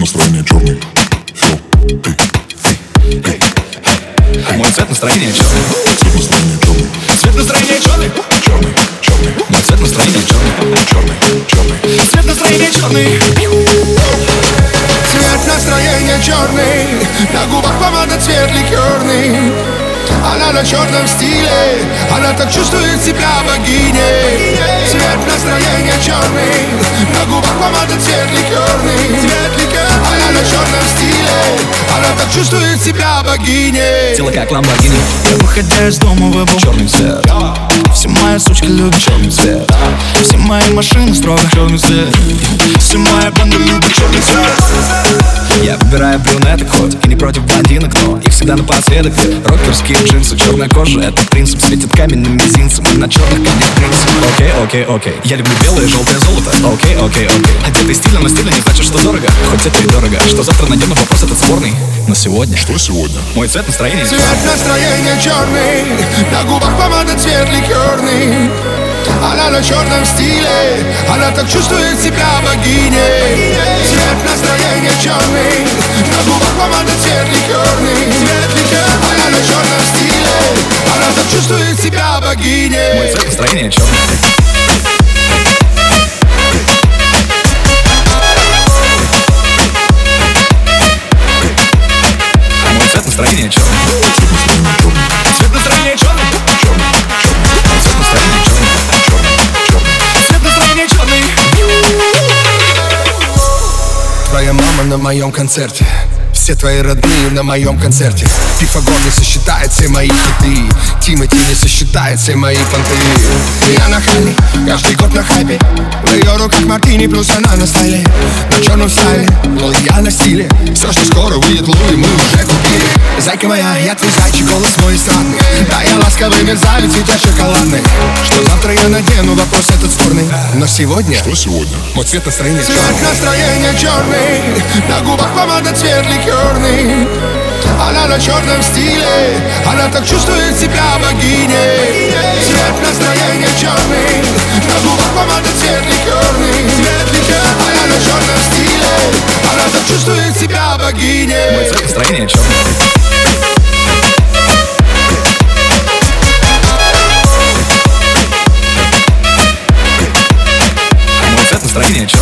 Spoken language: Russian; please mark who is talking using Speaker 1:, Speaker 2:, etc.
Speaker 1: настроения черный. Все,
Speaker 2: Мой цвет настроения черный.
Speaker 1: цвет настроения черный.
Speaker 2: Цвет настроения черный.
Speaker 1: Черный, черный,
Speaker 2: Мой цвет настроения черный.
Speaker 1: черный, черный.
Speaker 2: Цвет настроения черный.
Speaker 3: Цвет настроения черный, на губах помада цвет ликерный. Она на черном стиле, она так чувствует себя богиней. Цвет настроения черный, на губах помада цвет ликерный. Она на черном стиле, она так чувствует себя богиней.
Speaker 2: Тело как ламборгини.
Speaker 4: Я, выходя из дома, выбрал
Speaker 2: Черный цвет.
Speaker 4: все мои сучки любят
Speaker 2: Черный цвет.
Speaker 4: все мои машины строго
Speaker 2: Черный цвет.
Speaker 4: все мои банды любят черный цвет.
Speaker 2: Я выбираю брюнеток, хоть и не против блондинок, но их всегда напоследок. Рокерские джинсы, черная кожа, это принцип. Светит каменным мизинцем и на черных камнях принцип. Окей. Я люблю белое, желтое золото. Окей. Одетый стильно, но стильно не значит, что дорого. Хоть это и дорого. Что завтра найдем, но вопрос этот спорный. Но сегодня
Speaker 1: Что сегодня?
Speaker 2: мой цвет настроения.
Speaker 3: Цвет настроения черный, на губах помада цвет ликерный. Она на черном стиле, она так чувствует себя богиней. Цвет настроения черный, на губах помада цвет ликерный. Она на черном стиле, она так чувствует себя
Speaker 2: Мой
Speaker 3: богиней.
Speaker 2: цвет настроения черный. Мой цвет настроения черный. Цвет настроения черный. Цвет настроения черный. Цвет настроения черный.
Speaker 3: Твоя мама на моем концерте, все твои родные на моем концерте. Пифагор не сосчитает все мои хиты, Тимати не сосчитает все мои понты. Я нахальный, каждый год на хайпе. В ее руках мартини, плюс она на стайле. На черном стайле, но я на стиле. Все, что скоро выйдет Луи, мы уже купили. Зайка моя, я твой зайчик, голос мой странный. Да, я ласковый мерзавец, ведь я шоколадный. Что завтра я надену, вопрос этот спорный. Но сегодня
Speaker 1: Что сегодня?
Speaker 3: мой цвет настроения черный. Цвет настроения черный, на губах помада цвет ликерный. Она на черном стиле, она так чувствует себя богиней. Цвет настроения черный, на губах помада цвет ликерный. Она на черном стиле, она так чувствует себя
Speaker 2: Мой
Speaker 3: богиней.
Speaker 2: цвет настроения черный. Мой цвет настроения черный.